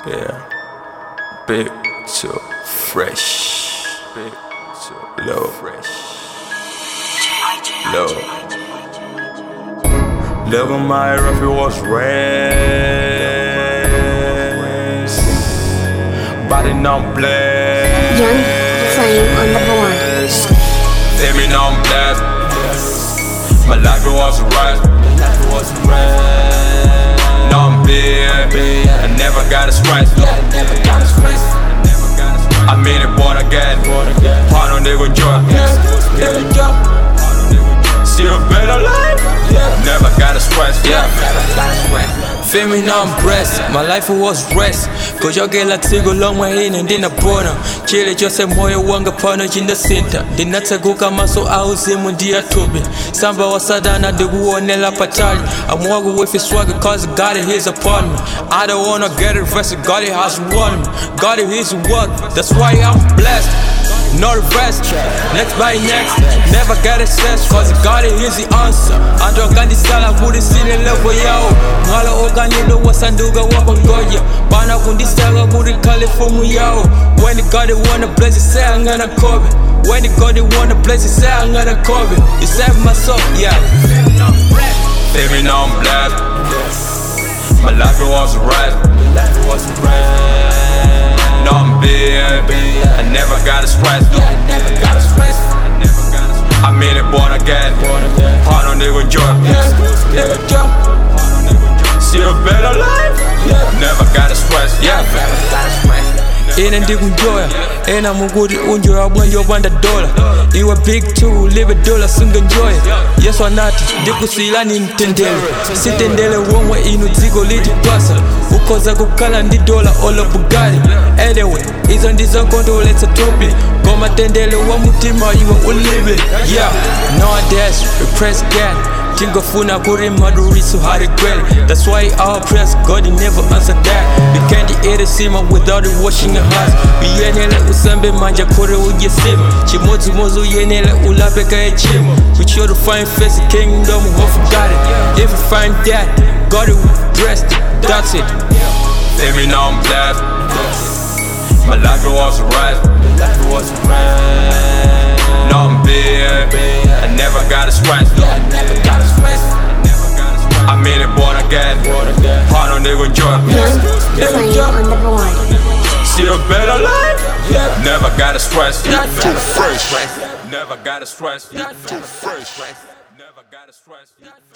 Yeah, big to fresh, big to low, fresh, low. Live on my rough, it was red. Body now blessed. Young Flame on the board. Feel me now I'm blessed. My life it was right. Now I'm big. I never got a stress. I mean it born again. Part on nigga joy. See a better life. Never got a stress. Feel me now I'm blessed, my life was rest. Kujogela tigo long way in and then a bona. Chile Jose moyo wanga pano in the center. Dinataguka maso auzi mundia tobi. Samba wasadana de guonela patali. I'm walking with his swagger cause God is his apartment. I don't wanna get it rest, God has won me. God is his work, that's why I'm blessed. No rest, next by next. Never got a stress, cause God is the answer. Andro Gandhi Sala, who is in the level yao. Ngala Oganilo was Anduga Wabangoya. Bana Gundi Saga, who is California yao. When the God wanna bless it, say I'm gonna cover. When the God wanna bless it, say I'm gonna cover. You save my soul, yeah. Feel me now I'm blessed. My life it was right. Now I'm big. I never got a stress. I mean it born again. Part on nigga joy. See a better life. Never got a stress. Ina ndikunjoya, ena mugudi unjoya bwanjo banda dola. Iwa big two, live a dollar sunga njoya. Yes or not, ndikusilani ntendele. Sitendele wongwe inu zigo liti pasa. Ukoza kukala ndi dola olo Bugatti. Anyway, izo ndizo kondo let's topi. Goma tendele wa mutima iwa ulibe. Yeah, nowadays repress God. Tingofuna kuri madurisu hari kweli. That's why our prayers God never answer that. We can't eat a sima without it washing your hands. Yenele usambe manja kore uje sima. Chimozu mozu yenele ulape kaya chima. We try to find face the kingdom of God. If we find that, God will bless it. That's it. Feel me now I'm blessed. My life it was right. Now I'm big. I never got a stress. I mean it born again. Part on nigga joy. Young Flame on the board. See a better life. Never got a stress. Never got a stress. Never got a stress.